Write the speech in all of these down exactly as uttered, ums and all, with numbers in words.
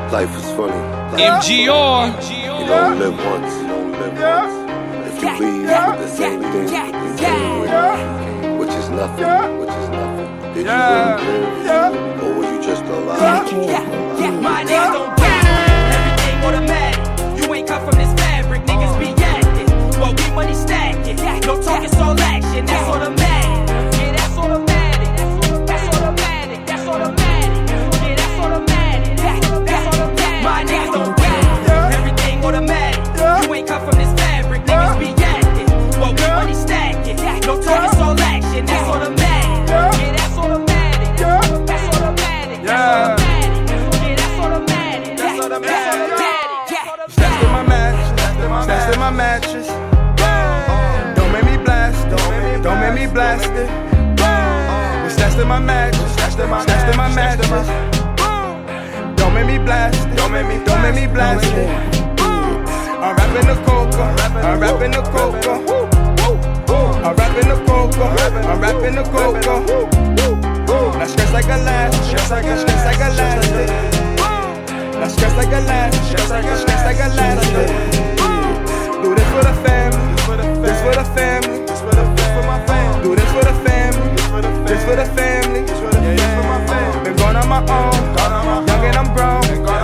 Life is funny. M G R. You don't live once. You don't live once. If you leave with the same thing you came with, which is nothing, which is nothing. Did you really live, or were you just alive? My niggas don't care. Everything automatic. You ain't cut from this fabric. Niggas be acting while we money stacking. No talking, all action. That's automatic. Yeah, that's automatic. That's automatic. That's automatic. Yeah, that's automatic. That's automatic. My niggas don't care. Everything automatic. You ain't cut from this fabric. Niggas be acting while we money stacking. No talking, all action. That's automatic. Yeah, that's automatic. That's automatic. That's automatic. That's automatic. Stashed in my mattress, stashed in my mattress. Don't make me blast, don't, don't make me blast it. We stashed in my mattress, stashed in my, stashed in my mattress. Don't make me blast it, don't make me, don't make me blast it. I'm rapping the coca, I'm rapping the coca. I'm rapping the coca, I'm rapping the coca. Now stress like a last, stress like a, stress like a last. Now stress like a last, stress like a, stress like a last. Do this for the family, this for the family, this for the family. Do this for the family, this for the family, this for my family. Been gone on my own, young and I'm grown.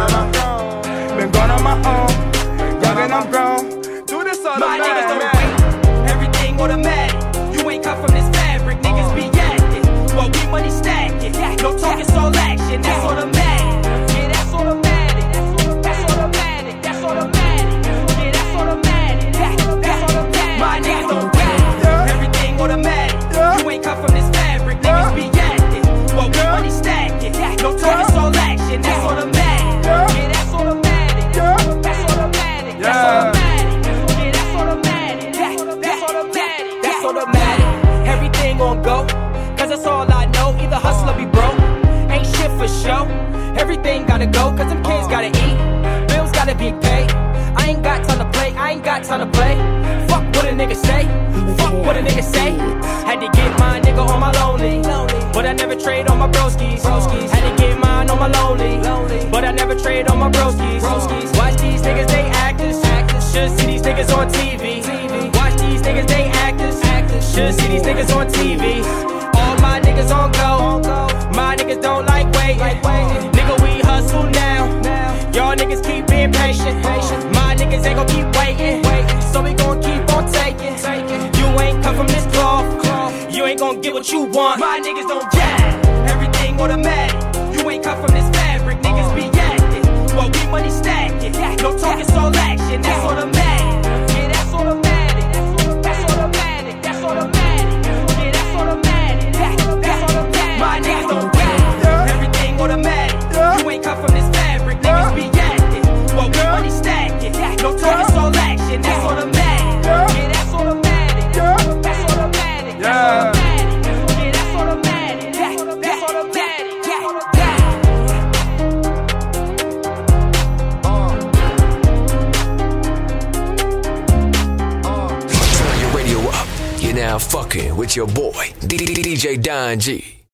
Been gone on my own, young and I'm grown. Do this all the my niggas don't wait, everything automatic. You ain't cut from this fabric, niggas be acting while we money stacking. No talking, all action. That's automatic. Yeah, that's automatic. That's automatic. That's automatic. Yeah, that's automatic. That's automatic. My niggas don't care. Everything automatic. You ain't cut from this fabric, niggas be acting while we money stacking. No talking, all action. That's automatic. Yeah, that's automatic. That's automatic. That's automatic. Yeah, that's automatic. That's automatic. That's automatic. Everything on go, cause that's all I know. Either hustle or be broke. Ain't shit for show. Everything gotta go, cause them kids gotta eat. Bills gotta be paid. I ain't got time to play, I ain't got time to play. Fuck what a nigga say, fuck what a nigga say. Had to get my nigga on my lonely, but I never trade on my broskies. Had to get mine on my lonely, but I never trade on my broskies. Watch these niggas, they actors. Should see these niggas on T V. Watch these niggas, they actors. Should see these niggas on T V. All my niggas on go. My niggas don't like waiting. Nigga, we hustle now. Y'all niggas keep being patient. My niggas ain't gon' keep waiting. So we gon' keep on taking. You ain't come from this cloth. You ain't gon' get what you want. My niggas don't jack. Everything automatic. You ain't come from this fabric. Niggas be acting while we money stacking. No talking, all action. That's automatic. Yeah, that's automatic. That's automatic. That's automatic. Yeah, that's automatic. That's automatic. My niggas don't care. Everything automatic. You ain't cut from this fabric. Niggas be acting while we money stacking. No talking, all action. That's automatic. Yeah, that's automatic. That's automatic. That's automatic. Yeah, that's automatic. That's automatic. That's automatic. Turn your radio up. You're now fucking with your boy, D J Don G.